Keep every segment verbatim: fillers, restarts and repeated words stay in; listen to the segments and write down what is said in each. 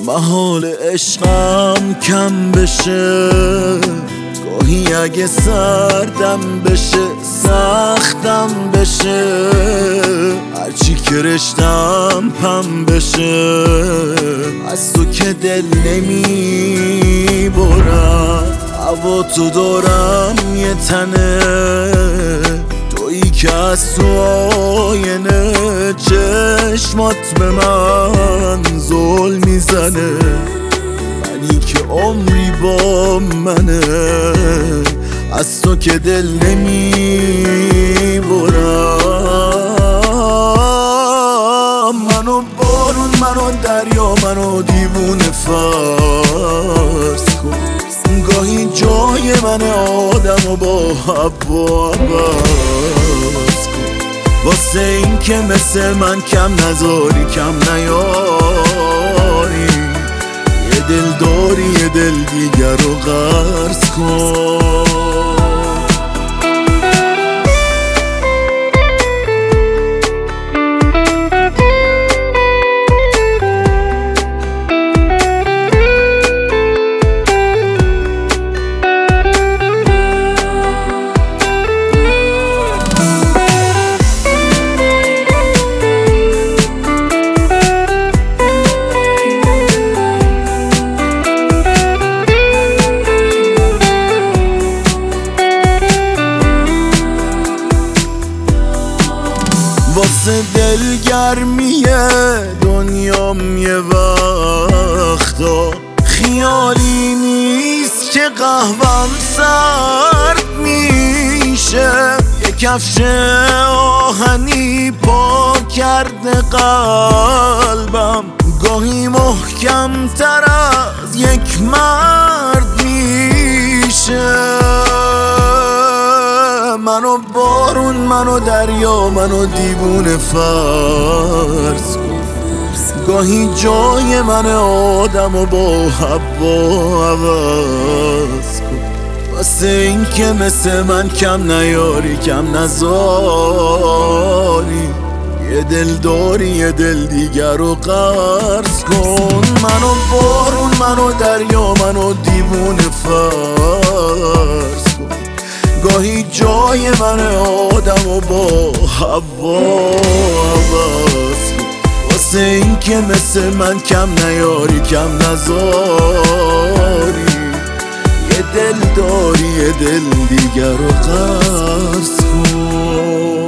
محال عشقم کم بشه، گاهی اگه سردم بشه سختم بشه، هرچی که رشتم پم بشه، از تو که دل نمی برم، هوا تو دارم یه تنه، تویی که از تو آینه چشمات به من زل میزنه، منی که عمری با منه، از تو که دل نمی برم. منو بارون، منو دریا، منو دیوونه فرض کن، گاهی جای من آدم و با هوا عوض کن، واسه این که مثل من کم نذاری کم نیاری، یه دل داری یه دل دیگر رو قرض کن. واسه دلگرمیه دنیام یه وقتا خیالی نیست که قهوم سرد میشه، یه کفش آهنی پا کرده قلبم، گاهی محکم تر از یک مرد میشه. منو بارون، منو دریا، منو دیوونه فرض کن، گاهی جای من آدم و با هوا عوض کن، واسه این که مثل من کم نیاری کم نذاری، یه دل داری یه دل دیگر رو قرض کن. منو بارون، منو دریا، منو دیوونه فرض کن، گاهی جای من آدم و با هوا عوض کن، واسه این که مثل من کم نیاری کم نذاری، یه دل داری یه دل دیگر رو قرض کن.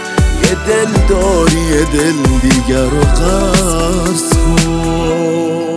یه دل داری یه دل دیگر رو قرض کن.